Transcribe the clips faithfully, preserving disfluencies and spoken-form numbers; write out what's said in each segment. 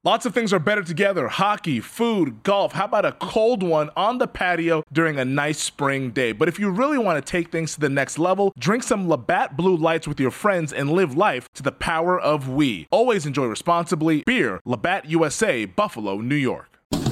Lots of things are better together. Hockey, food, golf. How about a cold one on the patio during a nice spring day? But if you really want to take things to the next level, drink some Labatt Blue Lights with your friends and live life to the power of we. Always enjoy responsibly. Beer, Labatt U S A, Buffalo, New York.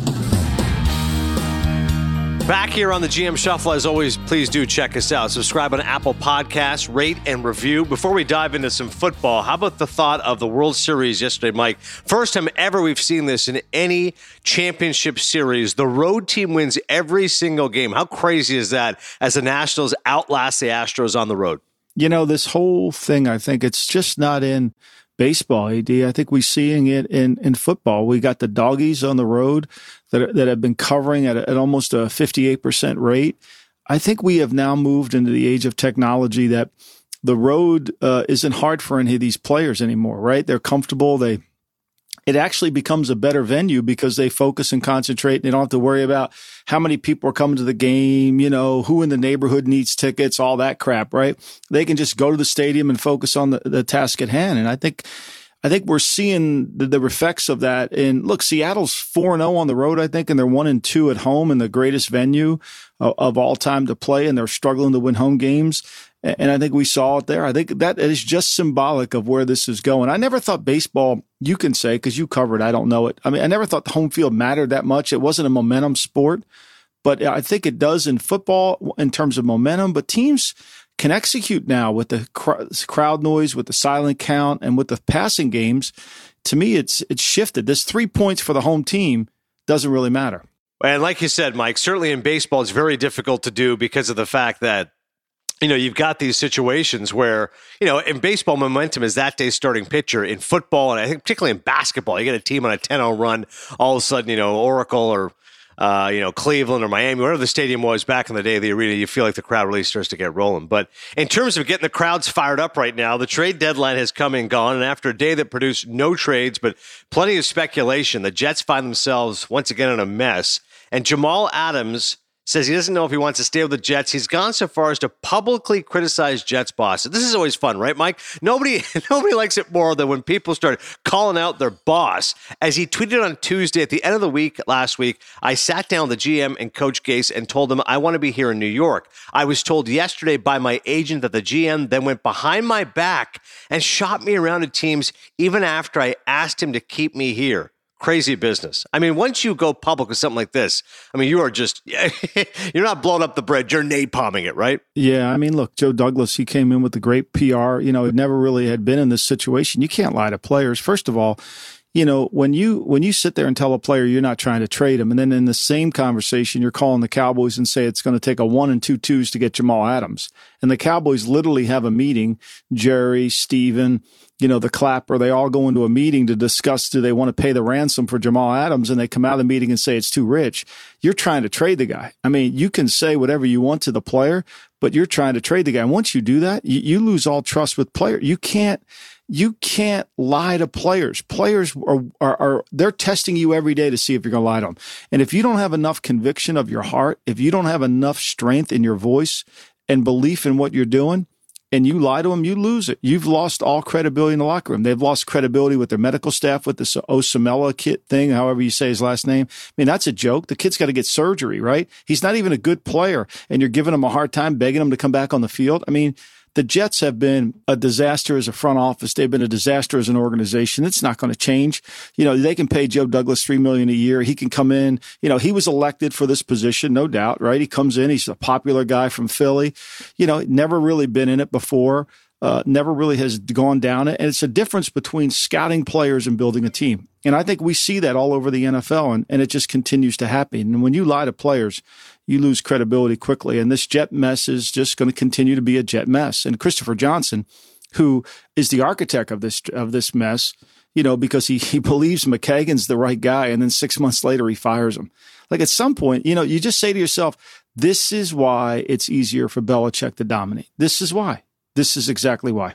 Back here on the G M Shuffle, as always, please do check us out. Subscribe on Apple Podcasts, rate and review. Before we dive into some football, how about the thought of the World Series yesterday, Mike? First time ever we've seen this in any championship series. The road team wins every single game. How crazy is that as the Nationals outlast the Astros on the road? You know, this whole thing, I think it's just not in baseball, A D. I think we're seeing it in, in football. We got the doggies on the road that, that have been covering at, at almost a fifty-eight percent rate. I think we have now moved into the age of technology that the road uh, isn't hard for any of these players anymore, right? They're comfortable. They It actually becomes a better venue because they focus and concentrate. They don't have to worry about how many people are coming to the game, you know, who in the neighborhood needs tickets, all that crap, right? They can just go to the stadium and focus on the, the task at hand. And I think I think we're seeing the, the effects of that. And look, Seattle's four and oh on the road, I think, and they're one and two at home in the greatest venue of, of all time to play, and they're struggling to win home games. And I think we saw it there. I think that is just symbolic of where this is going. I never thought baseball, you can say, because you covered, I don't know it. I mean, I never thought the home field mattered that much. It wasn't a momentum sport, but I think it does in football in terms of momentum. But teams can execute now with the cr- crowd noise, with the silent count, and with the passing games. To me, it's it's shifted. This three points for the home team doesn't really matter. And like you said, Mike, certainly in baseball, it's very difficult to do because of the fact that, you know, you've got these situations where, you know, in baseball, momentum is that day's starting pitcher. In football, and I think particularly in basketball, you get a team on a ten oh run, all of a sudden, you know, Oracle or, uh, you know, Cleveland or Miami, whatever the stadium was back in the day, the arena, you feel like the crowd really starts to get rolling. But in terms of getting the crowds fired up right now, the trade deadline has come and gone. And after a day that produced no trades, but plenty of speculation, the Jets find themselves once again in a mess. And Jamal Adams says he doesn't know if he wants to stay with the Jets. He's gone so far as to publicly criticize Jets boss. This is always fun, right, Mike? Nobody nobody likes it more than when people start calling out their boss. As he tweeted on Tuesday at the end of the week last week, I sat down with the G M and Coach Gase and told them I want to be here in New York. I was told yesterday by my agent that the G M then went behind my back and shot me around to teams even after I asked him to keep me here. Crazy business. I mean, once you go public with something like this, I mean, you are just, you're not blowing up the bread, you're napalming it, right? Yeah, I mean, look, Joe Douglas, he came in with the great P R. You know, it never really had been in this situation. You can't lie to players. First of all, you know, when you when you sit there and tell a player you're not trying to trade him, and then in the same conversation, you're calling the Cowboys and say it's going to take a one and two twos to get Jamal Adams. And the Cowboys literally have a meeting, Jerry, Steven, you know, the Clapper, they all go into a meeting to discuss, do they want to pay the ransom for Jamal Adams? And they come out of the meeting and say it's too rich. You're trying to trade the guy. I mean, you can say whatever you want to the player, but you're trying to trade the guy. And once you do that, you, you lose all trust with players. You can't, you can't lie to players. Players are, are, are, they're testing you every day to see if you're going to lie to them. And if you don't have enough conviction of your heart, if you don't have enough strength in your voice and belief in what you're doing, and you lie to them, you lose it. You've lost all credibility in the locker room. They've lost credibility with their medical staff with this Osamela kid thing, however you say his last name. I mean, that's a joke. The kid's got to get surgery, right? He's not even a good player, and you're giving him a hard time, begging him to come back on the field. I mean, the Jets have been a disaster as a front office. They've been a disaster as an organization. It's not going to change. You know, they can pay Joe Douglas three million dollars a year. He can come in. You know, he was elected for this position, no doubt, right? He comes in. He's a popular guy from Philly. You know, never really been in it before. Uh, never really has gone down it. And it's a difference between scouting players and building a team. And I think we see that all over the N F L, and, and it just continues to happen. And when you lie to players, you lose credibility quickly. And this Jet mess is just going to continue to be a Jet mess. And Christopher Johnson, who is the architect of this of this mess, you know, because he, he believes McKagan's the right guy, and then six months later he fires him. Like at some point, you know, you just say to yourself, this is why it's easier for Belichick to dominate. This is why. This is exactly why.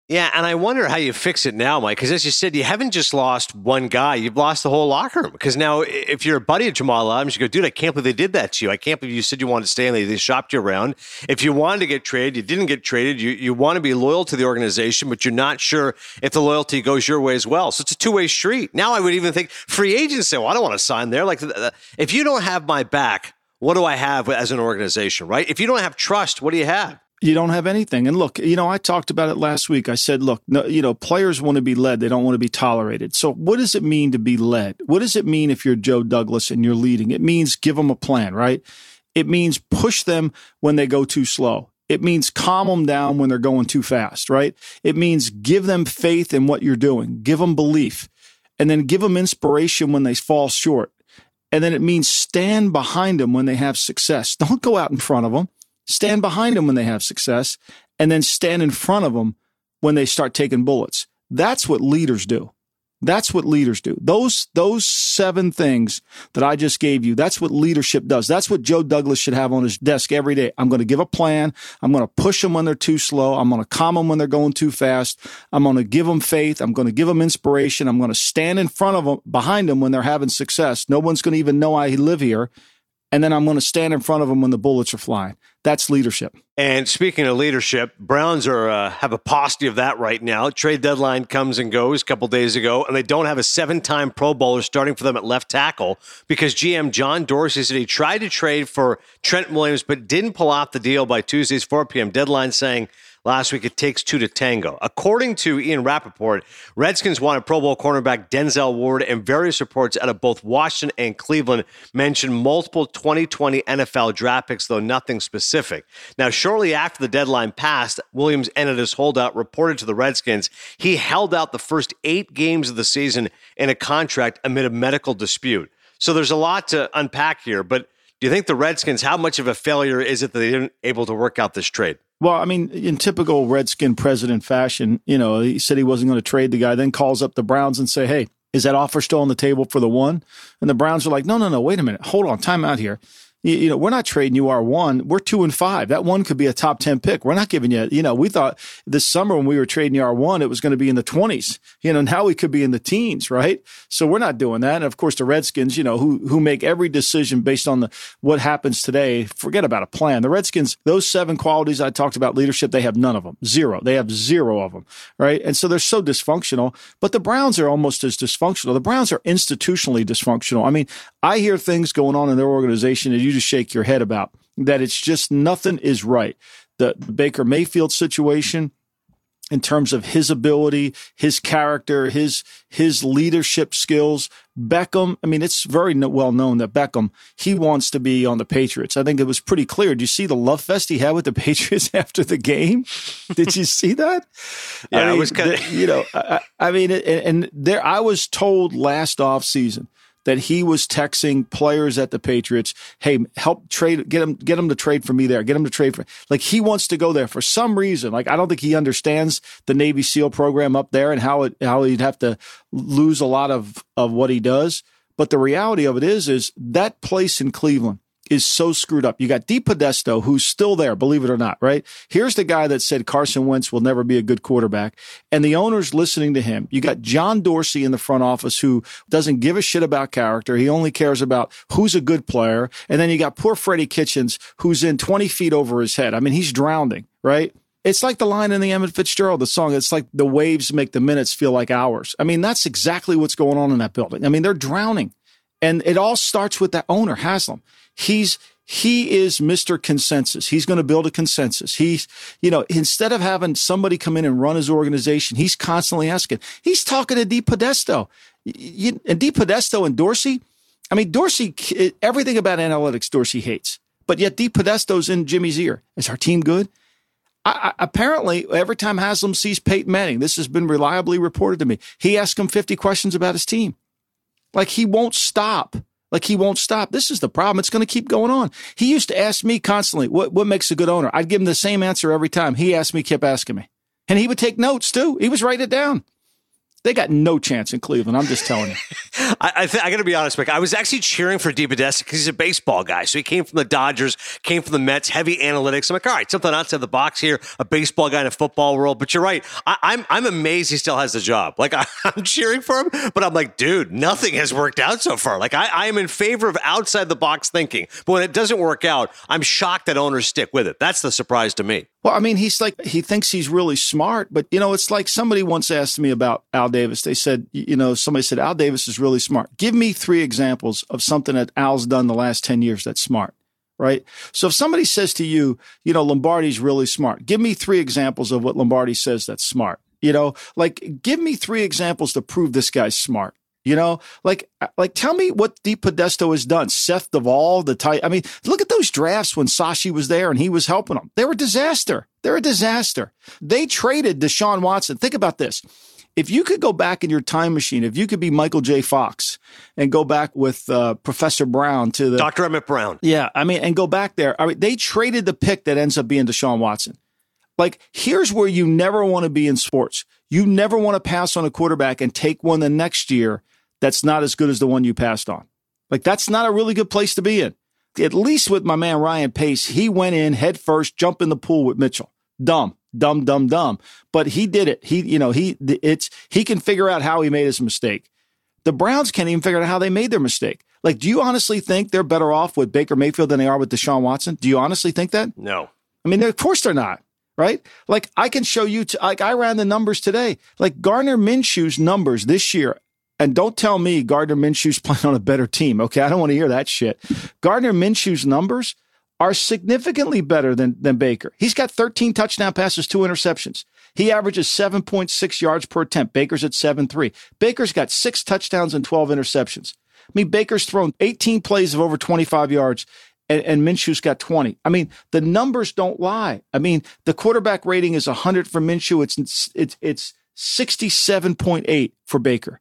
Yeah, and I wonder how you fix it now, Mike, because as you said, you haven't just lost one guy, you've lost the whole locker room. Because now, if you're a buddy of Jamal Adams, you go, dude, I can't believe they did that to you. I can't believe you said you wanted to stay and they, they shopped you around. If you wanted to get traded, you didn't get traded. You, you want to be loyal to the organization, but you're not sure if the loyalty goes your way as well. So it's a two-way street. Now I would even think free agents say, well, I don't want to sign there. Like, if you don't have my back, what do I have as an organization, right? If you don't have trust, what do you have? You don't have anything. And look, you know, I talked about it last week. I said, look, no, you know, players want to be led. They don't want to be tolerated. So what does it mean to be led? What does it mean if you're Joe Douglas and you're leading? It means give them a plan, right? It means push them when they go too slow. It means calm them down when they're going too fast, right? It means give them faith in what you're doing. Give them belief. And then give them inspiration when they fall short. And then it means stand behind them when they have success. Don't go out in front of them. Stand behind them when they have success, and then stand in front of them when they start taking bullets. That's what leaders do. That's what leaders do. Those, those seven things that I just gave you, that's what leadership does. That's what Joe Douglas should have on his desk every day. I'm going to give a plan. I'm going to push them when they're too slow. I'm going to calm them when they're going too fast. I'm going to give them faith. I'm going to give them inspiration. I'm going to stand in front of them, behind them when they're having success. No one's going to even know I live here. And then I'm going to stand in front of them when the bullets are flying. That's leadership. And speaking of leadership, Browns are uh, have a paucity of that right now. Trade deadline comes and goes a couple days ago, and they don't have a seven-time Pro Bowler starting for them at left tackle because G M John Dorsey said he tried to trade for Trent Williams but didn't pull off the deal by Tuesday's four p.m. deadline, saying last week it takes two to tango. According to Ian Rappaport, Redskins wanted Pro Bowl cornerback Denzel Ward, and various reports out of both Washington and Cleveland mentioned multiple twenty twenty N F L draft picks, though nothing specific. Now, shortly after the deadline passed, Williams ended his holdout, reported to the Redskins. He held out the first eight games of the season in a contract amid a medical dispute. So there's a lot to unpack here, but do you think the Redskins, how much of a failure is it that they didn't able to work out this trade? Well, I mean, in typical Redskin president fashion, you know, he said he wasn't going to trade the guy, then calls up the Browns and say, hey, is that offer still on the table for the one? And the Browns are like, no, no, no, wait a minute. Hold on, time out here. You, you know, we're not trading you our one. We're two and five. That one could be a top ten pick. We're not giving you, you know, we thought this summer when we were trading you our one, it was going to be in the twenties. You know, now we could be in the teens, right? So we're not doing that. And of course, the Redskins, you know, who who make every decision based on the what happens today, forget about a plan. The Redskins, those seven qualities I talked about, leadership, they have none of them. Zero. They have zero of them, right? And so they're so dysfunctional. But the Browns are almost as dysfunctional. The Browns are institutionally dysfunctional. I mean, I hear things going on in their organization that you just shake your head about, that it's just nothing is right. The, the Baker Mayfield situation, in terms of his ability, his character, his his leadership skills. Beckham, I mean, it's very well known that Beckham, he wants to be on the Patriots. I think it was pretty clear. Did you see the love fest he had with the Patriots after the game? Did you see that? Yeah, I mean, it was kind of, you know, I, I mean, and, and there, I was told last offseason that he was texting players at the Patriots, hey, help trade, get him, get him to trade for me there, get him to trade for, like he wants to go there for some reason. Like, I don't think he understands the Navy SEAL program up there and how it, how he'd have to lose a lot of, of what he does. But the reality of it is, is that place in Cleveland is so screwed up. You got DePodesta, who's still there, believe it or not, right? Here's the guy that said Carson Wentz will never be a good quarterback, and the owner's listening to him. You got John Dorsey in the front office who doesn't give a shit about character. He only cares about who's a good player. And then you got poor Freddie Kitchens, who's in twenty feet over his head. I mean, he's drowning, right? It's like the line in the Emmett Fitzgerald, the song. It's like the waves make the minutes feel like hours. I mean, that's exactly what's going on in that building. I mean, they're drowning. And it all starts with that owner, Haslam. He's, he is Mister Consensus. He's going to build a consensus. He's, you know, instead of having somebody come in and run his organization, he's constantly asking. He's talking to DePodesta. You, and DePodesta and Dorsey, I mean, Dorsey, everything about analytics Dorsey hates. But yet DePodesta's in Jimmy's ear. Is our team good? I, I, apparently, every time Haslam sees Peyton Manning, this has been reliably reported to me, he asks him fifty questions about his team. Like he won't stop. Like he won't stop. This is the problem. It's going to keep going on. He used to ask me constantly, what, what makes a good owner? I'd give him the same answer every time. He asked me, kept asking me. And he would take notes too. He was writing it down. They got no chance in Cleveland. I'm just telling you. I, I, th- I got to be honest, Mike. I was actually cheering for DePodesta because he's a baseball guy. So he came from the Dodgers, came from the Mets, heavy analytics. I'm like, all right, something outside the box here, a baseball guy in a football world. But you're right. I, I'm I'm amazed he still has the job. Like, I, I'm cheering for him, but I'm like, dude, nothing has worked out so far. Like, I, I am in favor of outside the box thinking. But when it doesn't work out, I'm shocked that owners stick with it. That's the surprise to me. Well, I mean, he's like, he thinks he's really smart, but, you know, it's like somebody once asked me about Al Davis. They said, you know, somebody said, Al Davis is really smart. Give me three examples of something that Al's done the last ten years that's smart, right? So if somebody says to you, you know, Lombardi's really smart, give me three examples of what Lombardi says that's smart. You know, like, give me three examples to prove this guy's smart. You know, like, like, tell me what DePodesta has done. Seth Duvall, the tight. I mean, look at those drafts when Sashi was there and he was helping them. They were a disaster. They're a disaster. They traded Deshaun Watson. Think about this. If you could go back in your time machine, if you could be Michael J. Fox and go back with uh, Professor Brown to the Doctor Emmett Brown. Yeah. I mean, and go back there. I mean, they traded the pick that ends up being Deshaun Watson. Like, here's where you never want to be in sports. You never want to pass on a quarterback and take one the next year that's not as good as the one you passed on. Like, that's not a really good place to be in. At least with my man Ryan Pace, he went in head first, jump in the pool with Mitchell. Dumb, dumb, dumb, dumb. But he did it. He, you know, he it's he can figure out how he made his mistake. The Browns can't even figure out how they made their mistake. Like, do you honestly think they're better off with Baker Mayfield than they are with Deshaun Watson? Do you honestly think that? No. I mean, of course they're not. Right? Like, I can show you, t- like, I ran the numbers today. Like, Gardner Minshew's numbers this year, and don't tell me Gardner Minshew's playing on a better team, okay? I don't want to hear that shit. Gardner Minshew's numbers are significantly better than, than Baker. He's got thirteen touchdown passes, two interceptions. He averages seven point six yards per attempt. Baker's at seven point three. Baker's got six touchdowns and twelve interceptions. I mean, Baker's thrown eighteen plays of over twenty-five yards. And, and Minshew's got twenty. I mean, the numbers don't lie. I mean, the quarterback rating is one hundred for Minshew. It's it's it's sixty-seven point eight for Baker.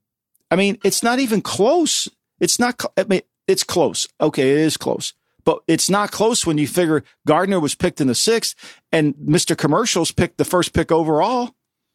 I mean, it's not even close. It's not. I mean, it's close. Okay, it is close, but it's not close when you figure Gardner was picked in the sixth and Mister Commercials picked the first pick overall.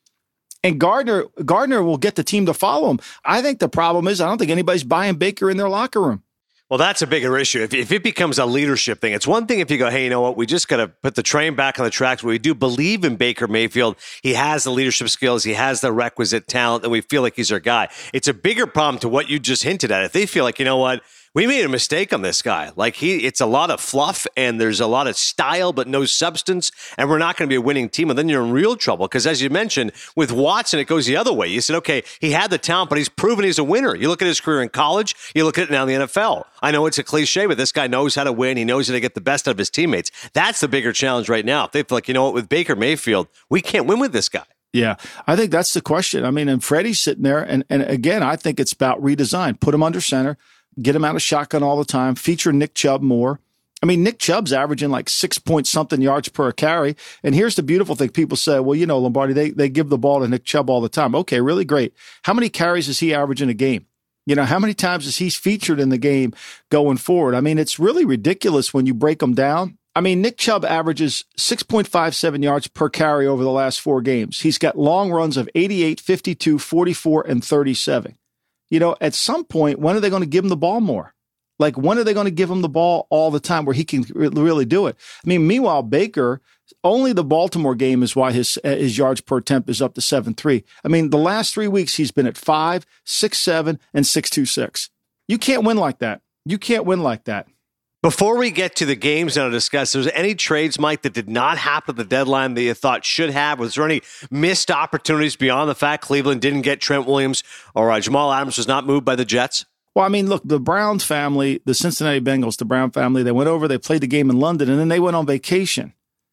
And Gardner Gardner will get the team to follow him. I think the problem is I don't think anybody's buying Baker in their locker room. Well, that's a bigger issue. If, if it becomes a leadership thing, it's one thing if you go, hey, you know what, we just got to put the train back on the tracks. We do believe in Baker Mayfield. He has the leadership skills. He has the requisite talent, and we feel like he's our guy. It's a bigger problem to what you just hinted at. If they feel like, you know what, we made a mistake on this guy. Like, he, it's a lot of fluff and there's a lot of style, but no substance. And we're not going to be a winning team. And then you're in real trouble. Because as you mentioned, with Watson, it goes the other way. You said, okay, he had the talent, but he's proven he's a winner. You look at his career in college. You look at it now in the N F L. I know it's a cliche, but this guy knows how to win. He knows how to get the best out of his teammates. That's the bigger challenge right now. If they feel like, you know what, with Baker Mayfield, we can't win with this guy. Yeah, I think that's the question. I mean, and Freddie's sitting there. And, and again, I think it's about redesign. Put him under center. Get him out of shotgun all the time. Feature Nick Chubb more. I mean, Nick Chubb's averaging like six point something yards per carry. And here's the beautiful thing. People say, well, you know, Lombardi, they, they give the ball to Nick Chubb all the time. Okay, really great. How many carries is he averaging a game? You know, how many times is he featured in the game going forward? I mean, it's really ridiculous when you break them down. I mean, Nick Chubb averages six point five seven yards per carry over the last four games. He's got long runs of eighty-eight, fifty-two, forty-four, and thirty-seven. You know, at some point, when are they going to give him the ball more? Like, when are they going to give him the ball all the time where he can really do it? I mean, meanwhile, Baker, only the Baltimore game is why his his yards per attempt is up to seven three. I mean, the last three weeks, he's been at five, six seven, and six two six. You can't win like that. You can't win like that. Before we get to the games now to discuss, was there any trades, Mike, that did not happen at the deadline that you thought should have? Was there any missed opportunities beyond the fact Cleveland didn't get Trent Williams or uh, Jamal Adams was not moved by the Jets? Well, I mean, look, the Browns family, the Cincinnati Bengals, the Brown family, they went over, they played the game in London, and then they went on vacation.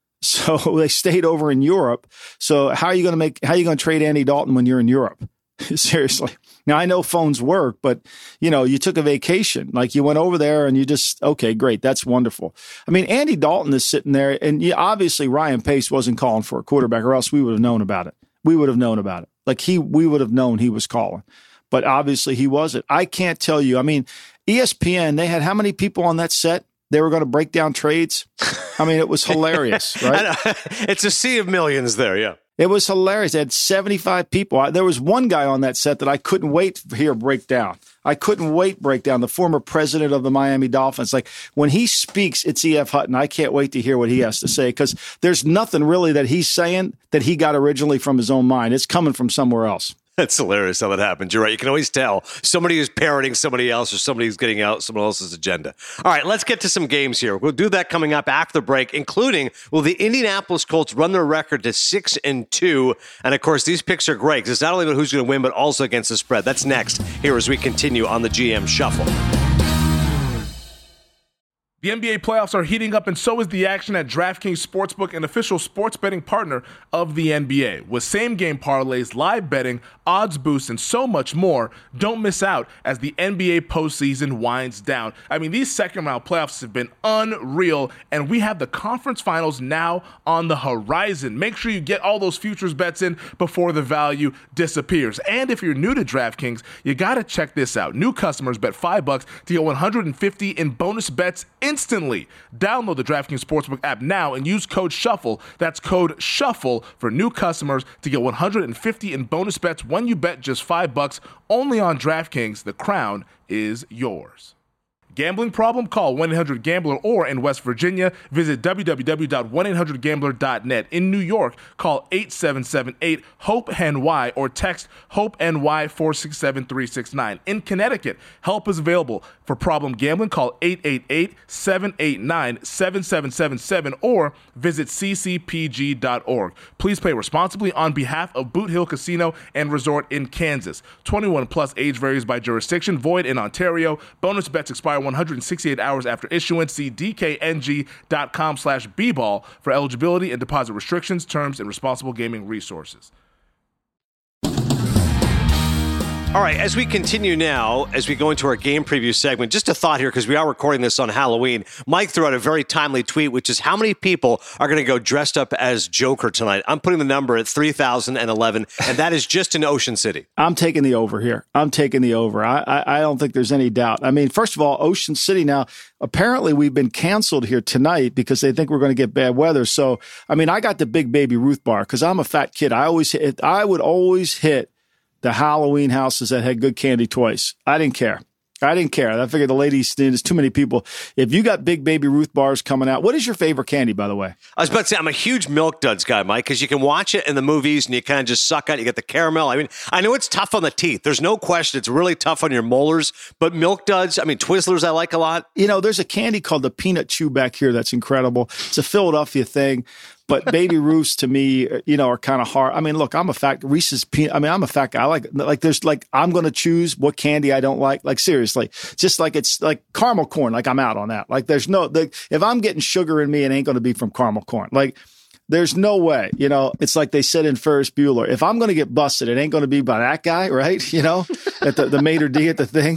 So they stayed over in Europe. So how are you going to make, how are you going to trade Andy Dalton when you're in Europe? Seriously. Now, I know phones work, but, you know, you took a vacation. Like, you went over there and you just, okay, great. That's wonderful. I mean, Andy Dalton is sitting there, and yeah, obviously Ryan Pace wasn't calling for a quarterback, or else we would have known about it. We would have known about it. Like, he, we would have known he was calling. But obviously he wasn't. I can't tell you. I mean, E S P N, they had how many people on that set? They were going to break down trades. I mean, it was hilarious, right? It's a sea of millions there, yeah. It was hilarious. They had seventy-five people. I, there was one guy on that set that I couldn't wait to hear break down. I couldn't wait break down. The former president of the Miami Dolphins. Like when he speaks, it's E F. Hutton. I can't wait to hear what he has to say because there's nothing really that he's saying that he got originally from his own mind. It's coming from somewhere else. That's hilarious how that happens. You're right. You can always tell somebody who's parroting somebody else or somebody who's getting out someone else's agenda. All right, let's get to some games here. We'll do that coming up after the break, including will the Indianapolis Colts run their record to six and two? And of course, these picks are great because it's not only about who's going to win, but also against the spread. That's next here as we continue on the G M Shuffle. The N B A playoffs are heating up, and so is the action at DraftKings Sportsbook, an official sports betting partner of the N B A. With same-game parlays, live betting, odds boosts, and so much more, don't miss out as the N B A postseason winds down. I mean, these second-round playoffs have been unreal, and we have the conference finals now on the horizon. Make sure you get all those futures bets in before the value disappears. And if you're new to DraftKings, you got to check this out. New customers bet five bucks to get one hundred fifty in bonus bets in instantly. Download the DraftKings Sportsbook app now and use code SHUFFLE. That's code SHUFFLE for new customers to get one hundred fifty in bonus bets when you bet just five bucks only on DraftKings. The crown is yours. Gambling problem? Call one eight hundred gambler or in West Virginia, visit w w w dot one eight hundred gambler dot net. In New York, call eight seven seven eight HOPE N Y or text HOPE-N Y four six seven three six nine. In Connecticut, help is available. For problem gambling, call eight eight eight seven eight nine seven seven seven seven or visit c c p g dot org. Please play responsibly on behalf of Boot Hill Casino and Resort in Kansas. twenty-one plus age varies by jurisdiction. Void in Ontario. Bonus bets expire one hundred sixty-eight hours after issuance. See d k n g dot com slash b ball for eligibility and deposit restrictions, terms, and responsible gaming resources. All right, as we continue now, as we go into our game preview segment, just a thought here, because we are recording this on Halloween. Mike threw out a very timely tweet, which is how many people are going to go dressed up as Joker tonight? I'm putting the number at three thousand eleven, and that is just in Ocean City. I'm taking the over here. I'm taking the over. I, I, I don't think there's any doubt. I mean, first of all, Ocean City now, apparently we've been canceled here tonight because they think we're going to get bad weather. So, I mean, I got the Big Baby Ruth bar because I'm a fat kid. I always hit, I would always hit the Halloween houses that had good candy twice. I didn't care. I didn't care. I figured the ladies, there's too many people. If you got Big Baby Ruth bars coming out, what is your favorite candy, by the way? I was about to say, I'm a huge Milk Duds guy, Mike, because you can watch it in the movies and you kind of just suck at it. You get the caramel. I mean, I know it's tough on the teeth. There's no question. It's really tough on your molars. But Milk Duds, I mean, Twizzlers I like a lot. You know, there's a candy called the Peanut Chew back here that's incredible. It's a Philadelphia thing. But Baby Ruths to me, you know, are kind of hard. I mean, look, I'm a fat Reese's peanut. I mean, I'm a fat guy. I like, like, there's like, I'm going to choose what candy I don't like. Like, seriously, just like it's like caramel corn. Like, I'm out on that. Like, there's no, the, if I'm getting sugar in me, it ain't going to be from caramel corn. Like, there's no way, you know, it's like they said in Ferris Bueller, if I'm going to get busted, it ain't going to be by that guy, right? You know, at the, the maitre d' at the thing.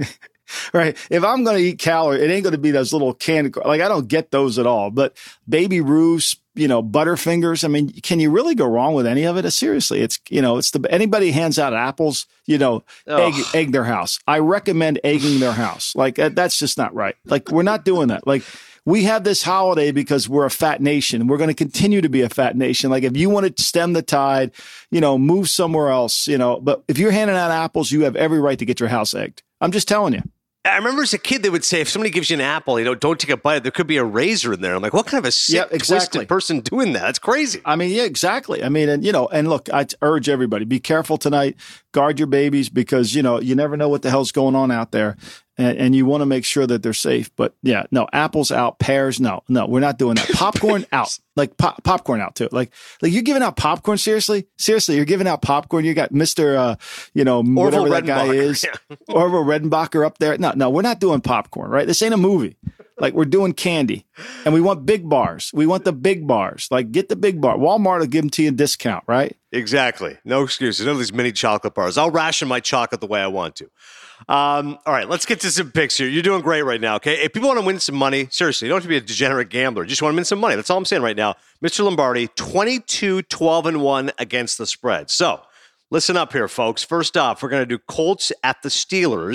Right. If I'm going to eat calorie, it ain't going to be those little candy. Like, I don't get those at all. But Baby Ruths, you know, Butterfingers. I mean, can you really go wrong with any of it? Seriously, it's, you know, it's the, anybody hands out apples, you know, egg, egg their house. I recommend egging their house. Like, that's just not right. Like, we're not doing that. Like, we have this holiday because we're a fat nation. We're going to continue to be a fat nation. Like, if you want to stem the tide, you know, move somewhere else, you know, but if you're handing out apples, you have every right to get your house egged. I'm just telling you. I remember as a kid, they would say, if somebody gives you an apple, you know, don't take a bite. There could be a razor in there. I'm like, what kind of a sick, yeah, exactly. twisted person doing that? That's crazy. I mean, yeah, exactly. I mean, and, you know, and look, I urge everybody, be careful tonight. Guard your babies because, you know, you never know what the hell's going on out there. And, and you want to make sure that they're safe. But yeah, no, apples out, pears, no, no, we're not doing that. Popcorn out, like pop, popcorn out too. Like, like you're giving out popcorn. Seriously, seriously, you're giving out popcorn. You got Mister Uh, you know, Orville whatever that guy is, yeah. Orville Redenbacher up there. No, no, we're not doing popcorn, right? This ain't a movie. Like, we're doing candy and we want big bars. We want the big bars. Like, get the big bar. Walmart will give them to you a discount, right? Exactly. No excuses. None of these mini chocolate bars. I'll ration my chocolate the way I want to. Um, all right, let's get to some picks here. You're doing great right now, okay? If people want to win some money, seriously, you don't have to be a degenerate gambler. You just want to win some money. That's all I'm saying right now. Mister Lombardi, twenty-two, twelve, and one against the spread. So, listen up here, folks. First off, we're going to do Colts at the Steelers.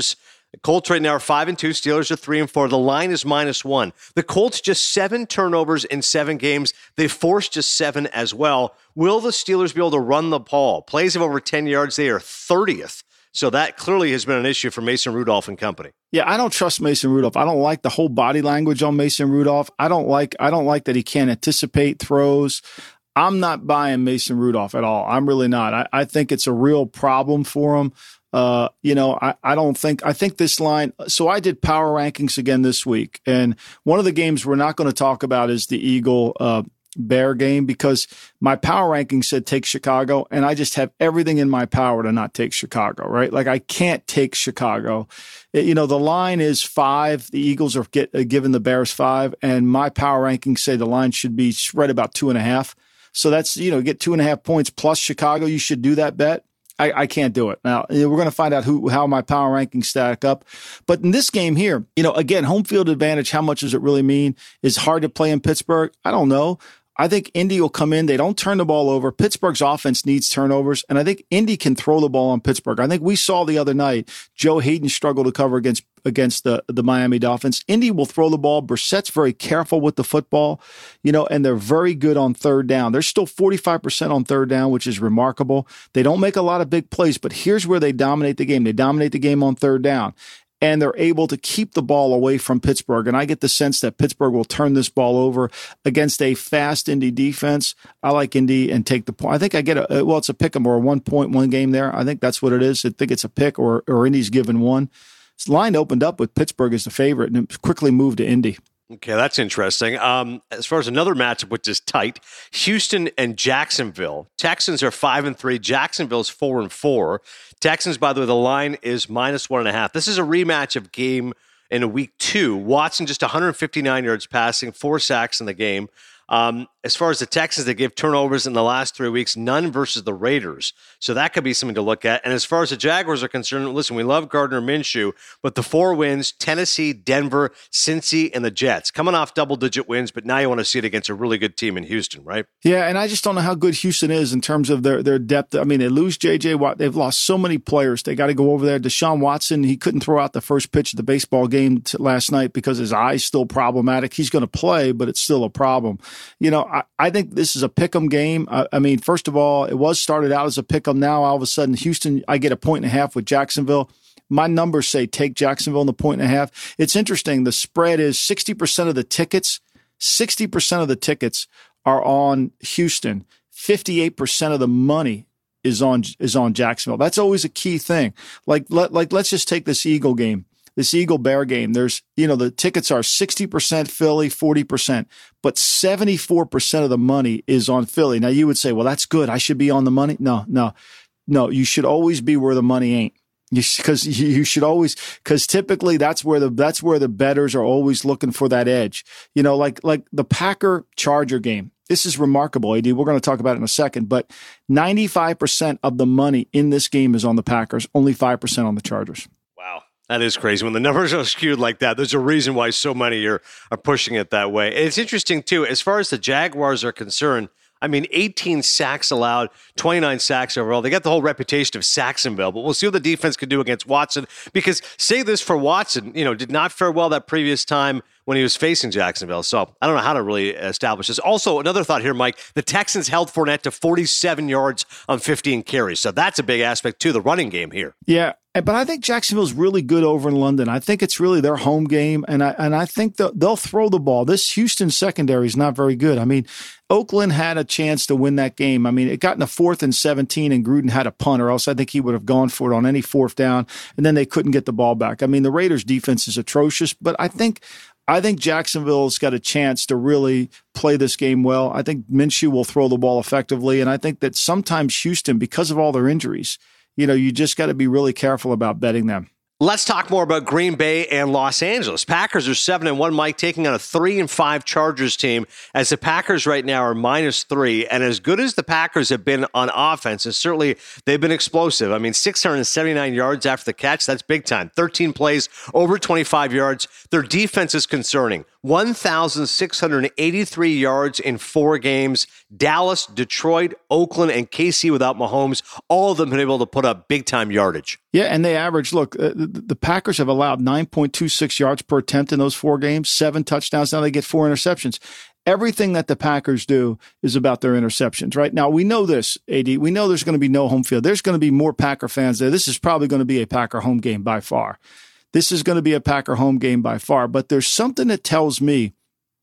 The Colts right now are five and two. Steelers are three and four. The line is minus one. The Colts just seven turnovers in seven games. They forced just seven as well. Will the Steelers be able to run the ball? Plays of over ten yards. They are thirtieth. So that clearly has been an issue for Mason Rudolph and company. Yeah, I don't trust Mason Rudolph. I don't like the whole body language on Mason Rudolph. I don't like I don't like that he can't anticipate throws. I'm not buying Mason Rudolph at all. I'm really not. I, I think it's a real problem for him. Uh, you know, I, I don't think, I think this line, so I did power rankings again this week. And one of the games we're not going to talk about is the Eagle, uh, Bear game, because my power ranking said take Chicago, and I just have everything in my power to not take Chicago, right? Like I can't take Chicago. It, you know, the line is five. The Eagles are get, uh, giving the Bears five, and my power rankings say the line should be right about two and a half. So that's, you know, get two and a half points plus Chicago. You should do that bet. I, I can't do it. Now, we're going to find out who how my power rankings stack up. But in this game here, you know, again, home field advantage, how much does it really mean? Is hard to play in Pittsburgh? I don't know. I think Indy will come in. They don't turn the ball over. Pittsburgh's offense needs turnovers, and I think Indy can throw the ball on Pittsburgh. I think we saw the other night Joe Hayden struggle to cover against against the, the Miami Dolphins. Indy will throw the ball. Brissett's very careful with the football, you know, and they're very good on third down. They're still forty-five percent on third down, which is remarkable. They don't make a lot of big plays, but here's where they dominate the game. They dominate the game on third down. And they're able to keep the ball away from Pittsburgh. And I get the sense that Pittsburgh will turn this ball over against a fast Indy defense. I like Indy and take the point. I think I get a, well, it's a pick 'em or a one point one game there. I think that's what it is. I think it's a pick or, or Indy's given one. This line opened up with Pittsburgh as the favorite and it quickly moved to Indy. Okay, that's interesting. Um, as far as another matchup, which is tight, Houston and Jacksonville. Texans are five and three. Jacksonville's four and four. Texans, by the way, the line is minus one and a half. This is a rematch of game in a week two. Watson just one hundred fifty-nine yards passing, four sacks in the game. Um, as far as the Texans, they gave turnovers in the last three weeks, none versus the Raiders. So that could be something to look at. And as far as the Jaguars are concerned, listen, we love Gardner Minshew, but the four wins, Tennessee, Denver, Cincy, and the Jets. Coming off double-digit wins, but now you want to see it against a really good team in Houston, right? Yeah, and I just don't know how good Houston is in terms of their, their depth. I mean, they lose J J Watt. They've lost so many players. They got to go over there. Deshaun Watson, he couldn't throw out the first pitch of the baseball game t- last night because his eye's still problematic. He's going to play, but it's still a problem. You know, I, I think this is a pick'em game. I, I mean, first of all, it was started out as a pick'em. Now, all of a sudden, Houston, I get a point and a half with Jacksonville. My numbers say take Jacksonville in the point and a half. It's interesting. The spread is sixty percent of the tickets. sixty percent of the tickets are on Houston. fifty-eight percent of the money is on is on Jacksonville. That's always a key thing. Like, let, like let's just take this Eagle game. This Eagle Bear game, there's, you know, the tickets are sixty percent Philly, forty percent, but seventy-four percent of the money is on Philly. Now you would say, well, that's good. I should be on the money. No, no, no. You should always be where the money ain't. Because you, you should always, because typically that's where the that's where the bettors are always looking for that edge. You know, like like the Packer Charger game. This is remarkable, A D. We're going to talk about it in a second, but ninety-five percent of the money in this game is on the Packers, only five percent on the Chargers. Wow. That is crazy. When the numbers are skewed like that, there's a reason why so many are, are pushing it that way. It's interesting, too, as far as the Jaguars are concerned, I mean, eighteen sacks allowed, twenty-nine sacks overall. They got the whole reputation of Sacksonville, but we'll see what the defense can do against Watson. Because say this for Watson, you know, did not fare well that previous time when he was facing Jacksonville. So I don't know how to really establish this. Also, another thought here, Mike, the Texans held Fournette to forty-seven yards on fifteen carries. So that's a big aspect, too, the running game here. Yeah. But I think Jacksonville's really good over in London. I think it's really their home game, and I and I think they'll, they'll throw the ball. This Houston secondary is not very good. I mean, Oakland had a chance to win that game. I mean, it got in a fourth and seventeen, and Gruden had a punt, or else I think he would have gone for it on any fourth down, and then they couldn't get the ball back. I mean, the Raiders' defense is atrocious, but I think I think Jacksonville's got a chance to really play this game well. I think Minshew will throw the ball effectively, and I think that sometimes Houston, because of all their injuries, you know, you just got to be really careful about betting them. Let's talk more about Green Bay and Los Angeles. Packers are seven and one, Mike, taking on a three and five Chargers team, as the Packers right now are minus three. And as good as the Packers have been on offense, and certainly they've been explosive. I mean, six hundred seventy-nine yards after the catch, that's big time. thirteen plays, over twenty-five yards. Their defense is concerning. one thousand six hundred eighty-three yards in four games. Dallas, Detroit, Oakland, and K C without Mahomes, all of them have been able to put up big-time yardage. Yeah, and they average, look, uh, the, the Packers have allowed nine point two six yards per attempt in those four games, seven touchdowns. Now they get four interceptions. Everything that the Packers do is about their interceptions, right? Now, we know this, A D. We know there's going to be no home field. There's going to be more Packer fans there. This is probably going to be a Packer home game by far. This is going to be a Packer home game by far. But there's something that tells me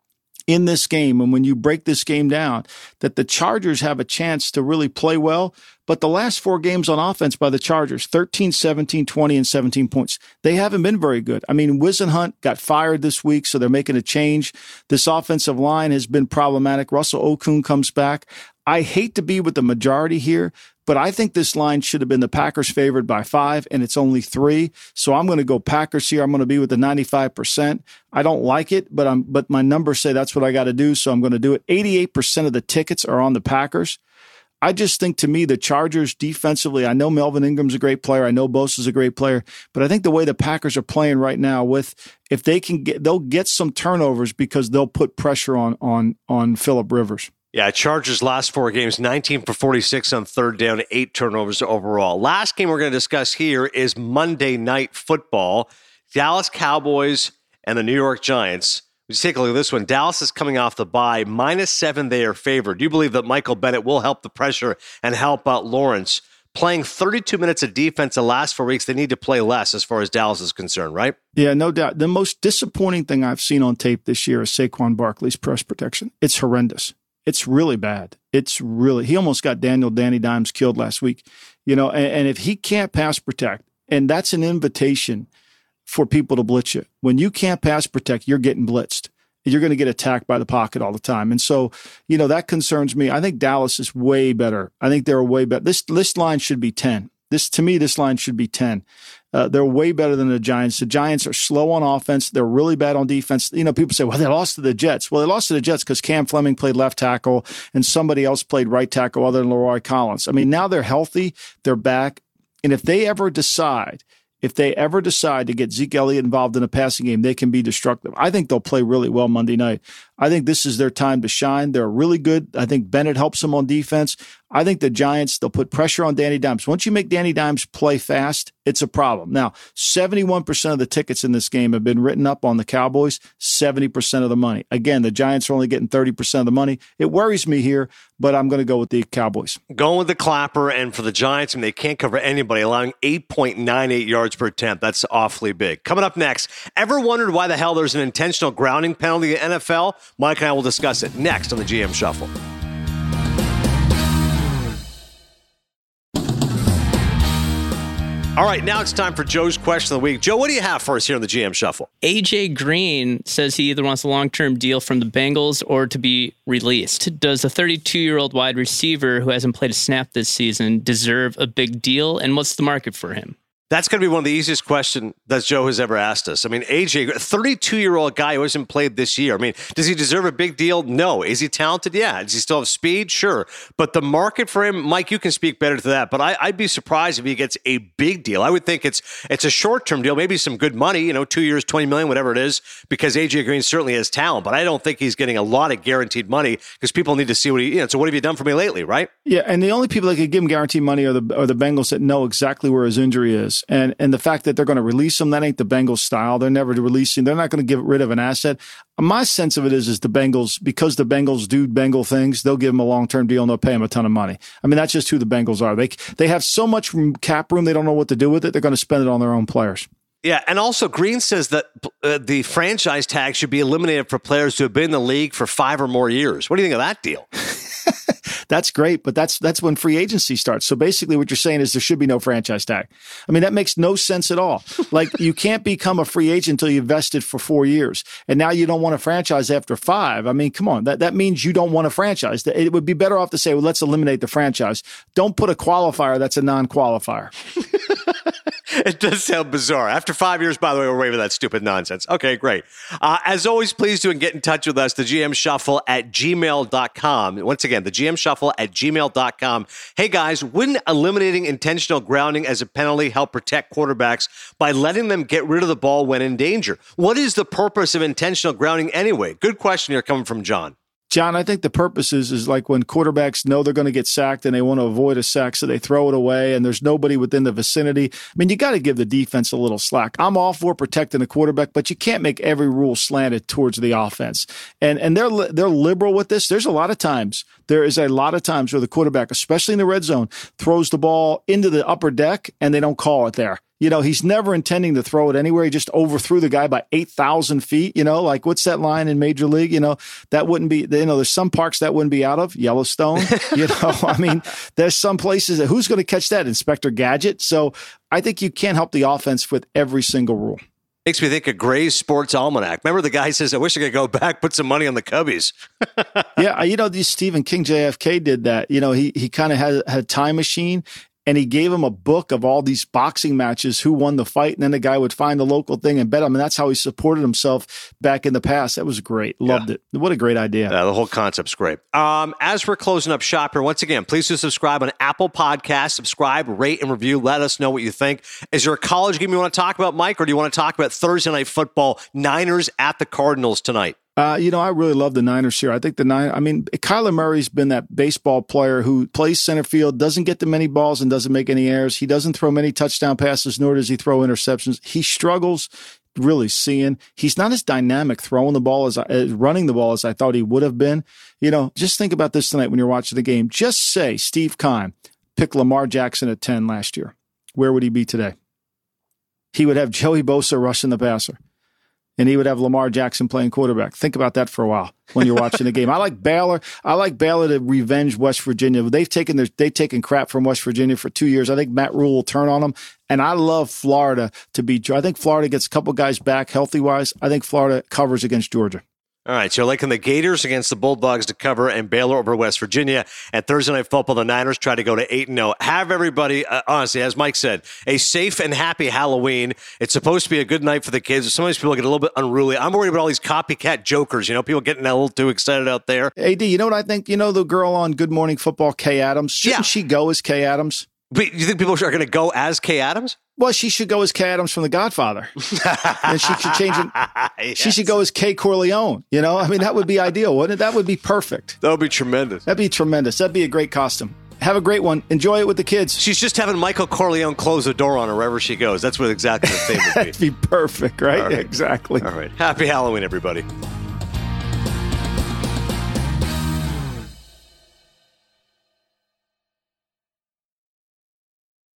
in this game, and when you break this game down, that the Chargers have a chance to really play well. But the last four games on offense by the Chargers, thirteen, seventeen, twenty, and seventeen points, they haven't been very good. I mean, Wisenhunt got fired this week, so they're making a change. This offensive line has been problematic. Russell Okung comes back. I hate to be with the majority here, but I think this line should have been the Packers favored by five, and it's only three. So I'm going to go Packers here. I'm going to be with the ninety-five percent. I don't like it, but I'm but my numbers say that's what I got to do, so I'm going to do it. eighty-eight percent of the tickets are on the Packers. I just think, to me, the Chargers defensively, I know Melvin Ingram's a great player. I know Bosa's a great player. But I think the way the Packers are playing right now, with if they can get, they'll get some turnovers because they'll put pressure on on on Phillip Rivers. Yeah, Chargers last four games, nineteen for forty-six on third down, eight turnovers overall. Last game we're going to discuss here is Monday Night Football. Dallas Cowboys and the New York Giants. Let's take a look at this one. Dallas is coming off the bye. Minus seven, they are favored. Do you believe that Michael Bennett will help the pressure and help out Lawrence? Playing thirty-two minutes of defense the last four weeks, they need to play less as far as Dallas is concerned, right? Yeah, no doubt. The most disappointing thing I've seen on tape this year is Saquon Barkley's press protection. It's horrendous. It's really bad. It's really, he almost got Daniel Danny Dimes killed last week. You know, and, and if he can't pass protect, and that's an invitation for people to blitz you. When you can't pass protect, you're getting blitzed. You're going to get attacked by the pocket all the time. And so, you know, that concerns me. I think Dallas is way better. I think they're way better. This, this line should be ten. This, to me, this line should be ten. Uh, they're way better than the Giants. The Giants are slow on offense. They're really bad on defense. You know, people say, well, they lost to the Jets. Well, they lost to the Jets because Cam Fleming played left tackle and somebody else played right tackle other than Leroy Collins. I mean, now they're healthy. They're back. And if they ever decide If they ever decide to get Zeke Elliott involved in a passing game, they can be destructive. I think they'll play really well Monday night. I think this is their time to shine. They're really good. I think Bennett helps them on defense. I think the Giants, they'll put pressure on Danny Dimes. Once you make Danny Dimes play fast, it's a problem. Now, seventy-one percent of the tickets in this game have been written up on the Cowboys, seventy percent of the money. Again, the Giants are only getting thirty percent of the money. It worries me here, but I'm going to go with the Cowboys. Going with the clapper, and for the Giants, I mean, they can't cover anybody, allowing eight point nine eight yards per attempt. That's awfully big. Coming up next, ever wondered why the hell there's an intentional grounding penalty in the N F L? Mike and I will discuss it next on the G M Shuffle. All right, now it's time for Joe's question of the week. Joe, what do you have for us here on the G M Shuffle? A J Green says he either wants a long-term deal from the Bengals or to be released. Does a thirty-two-year-old wide receiver who hasn't played a snap this season deserve a big deal, and what's the market for him? That's going to be one of the easiest questions that Joe has ever asked us. I mean, A J, a thirty-two-year-old guy who hasn't played this year. I mean, does he deserve a big deal? No. Is he talented? Yeah. Does he still have speed? Sure. But the market for him, Mike, you can speak better to that. But I, I'd be surprised if he gets a big deal. I would think it's it's a short-term deal, maybe some good money, you know, two years, twenty million dollars, whatever it is, because A J Green certainly has talent. But I don't think he's getting a lot of guaranteed money because people need to see what he, you know, so what have you done for me lately, right? Yeah, and the only people that could give him guaranteed money are the, are the Bengals that know exactly where his injury is. And, and the fact that they're going to release him, that ain't the Bengals style. They're never releasing. They're not going to get rid of an asset. My sense of it is, is the Bengals, because the Bengals do Bengal things, they'll give him a long-term deal and they'll pay him a ton of money. I mean, that's just who the Bengals are. They they have so much cap room, they don't know what to do with it. They're going to spend it on their own players. Yeah, and also Green says that uh, the franchise tag should be eliminated for players who have been in the league for five or more years. What do you think of that deal? That's great, but that's that's when free agency starts. So basically what you're saying is there should be no franchise tag. I mean, that makes no sense at all. Like, you can't become a free agent until you've vested for four years. And now you don't want a franchise after five. I mean, come on. That, that means you don't want a franchise. It would be better off to say, well, let's eliminate the franchise. Don't put a qualifier that's a non-qualifier. It does sound bizarre. After five years, by the way, we're waiving that stupid nonsense. Okay, great. Uh, as always, please do and get in touch with us, the G M Shuffle at gmail dot com. Once again, the G M Shuffle at gmail dot com. Hey, guys, wouldn't eliminating intentional grounding as a penalty help protect quarterbacks by letting them get rid of the ball when in danger? What is the purpose of intentional grounding anyway? Good question here coming from John. John, I think the purpose is, is like when quarterbacks know they're going to get sacked and they want to avoid a sack, so they throw it away and there's nobody within the vicinity. I mean, you got to give the defense a little slack. I'm all for protecting the quarterback, but you can't make every rule slanted towards the offense. And and they're they're liberal with this. There's a lot of times, there is a lot of times where the quarterback, especially in the red zone, throws the ball into the upper deck and they don't call it there. You know, he's never intending to throw it anywhere. He just overthrew the guy by eight thousand feet. You know, like what's that line in Major League? You know, that wouldn't be, you know, there's some parks that wouldn't be out of. Yellowstone. You know, I mean, there's some places that who's going to catch that? Inspector Gadget. So I think you can't help the offense with every single rule. Makes me think of Gray's Sports Almanac. Remember the guy says, I wish I could go back, put some money on the Cubbies. Yeah. You know, these Stephen King, J F K did that. You know, he, he kind of had, had a time machine. And he gave him a book of all these boxing matches, who won the fight. And then the guy would find the local thing and bet him. And that's how he supported himself back in the past. That was great. Loved yeah. it. What a great idea. Yeah, the whole concept's great. Um, as we're closing up shop here, once again, please do subscribe on Apple Podcasts. Subscribe, rate, and review. Let us know what you think. Is there a college game you want to talk about, Mike? Or do you want to talk about Thursday Night Football, Niners at the Cardinals tonight? Uh, you know, I really love the Niners here. I think the Niners, I mean, Kyler Murray's been that baseball player who plays center field, doesn't get to many balls and doesn't make any errors. He doesn't throw many touchdown passes, nor does he throw interceptions. He struggles really seeing. He's not as dynamic throwing the ball as, as running the ball as I thought he would have been. You know, just think about this tonight when you're watching the game. Just say Steve Keim picked Lamar Jackson at ten last year. Where would he be today? He would have Joey Bosa rushing the passer. And he would have Lamar Jackson playing quarterback. Think about that for a while when you're watching the game. I like Baylor. I like Baylor to revenge West Virginia. They've taken their, they've taken crap from West Virginia for two years. I think Matt Rule will turn on them. And I love Florida to beat. I think Florida gets a couple guys back healthy wise. I think Florida covers against Georgia. All right, so you're liking the Gators against the Bulldogs to cover and Baylor over West Virginia. And Thursday Night Football, the Niners try to go to eight and oh. Have everybody, uh, honestly, as Mike said, a safe and happy Halloween. It's supposed to be a good night for the kids. Some of these people get a little bit unruly. I'm worried about all these copycat jokers, you know, people getting a little too excited out there. A D, you know what I think? You know the girl on Good Morning Football, Kay Adams? Shouldn't yeah. she go as Kay Adams? But you think people are going to go as Kay Adams? Well, she should go as Kay Adams from The Godfather. And she should change it. Yes. She should go as Kay Corleone. You know, I mean, that would be ideal, wouldn't it? That would be perfect. That would be tremendous. That'd be tremendous. That'd be a great costume. Have a great one. Enjoy it with the kids. She's just having Michael Corleone close the door on her wherever she goes. That's what exactly the theme would be. That'd be perfect, right? All right. Exactly. All right. Happy Halloween, everybody.